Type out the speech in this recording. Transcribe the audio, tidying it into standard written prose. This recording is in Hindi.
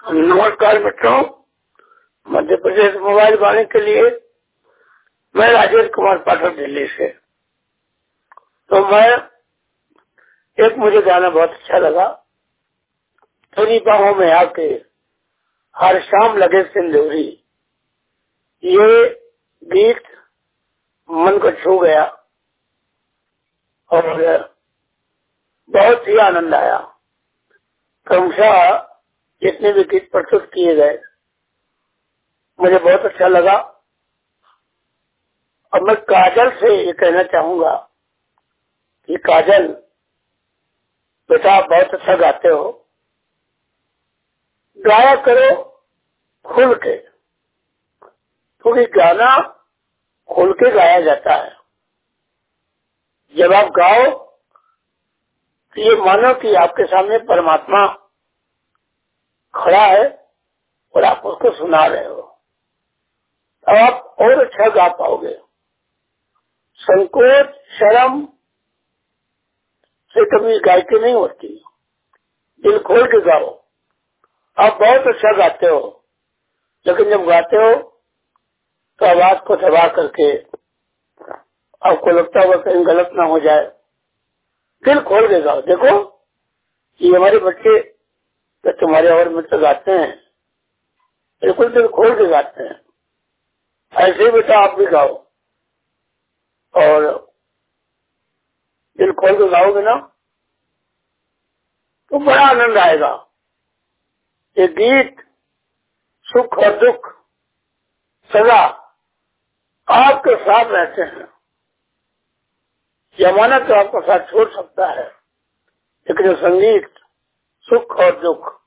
नमस्कार मित्रों, मध्य प्रदेश मोबाइल वाणी के लिए मैं राजेश कुमार पाठक दिल्ली से। तो मुझे गाना बहुत अच्छा लगा। तेरी बाहों में आके हर शाम लगे सिंदूरी, ये गीत मन को छू गया और बहुत ही आनंद आया। क्रमशः जितने भी गीत प्रस्तुत किए गए मुझे बहुत अच्छा लगा। और मैं काजल से ये कहना चाहूंगा कि काजल बेटा, आप बहुत अच्छा गाते हो, गाया करो खुल के, क्योंकि गाना खुल के गाया जाता है। जब आप गाओ तो ये मानो कि आपके सामने परमात्मा खड़ा है और आप उसको सुना रहे हो, अब आप और अच्छा गा पाओगे। संकोच शर्म से कभी गायकी नहीं होती, दिल खोल के गाओ। आप बहुत अच्छा गाते हो, लेकिन जब गाते हो तो आवाज को दबा करके आपको लगता होगा कहीं गलत ना हो जाए। दिल खोल के गाओ। देखो, ये हमारे बच्चे तो तुम्हारे और मित्र गाते हैं, बिल्कुल दिल खोल के गाते हैं। ऐसे ही बेटा आप भी गाओ, और दिल खोल के गाओगे ना तो बड़ा आनंद आएगा। ये गीत सुख और दुख सदा आपके साथ रहते हैं। जमाना तो आपका साथ छोड़ सकता है, लेकिन संगीत सुख और दुख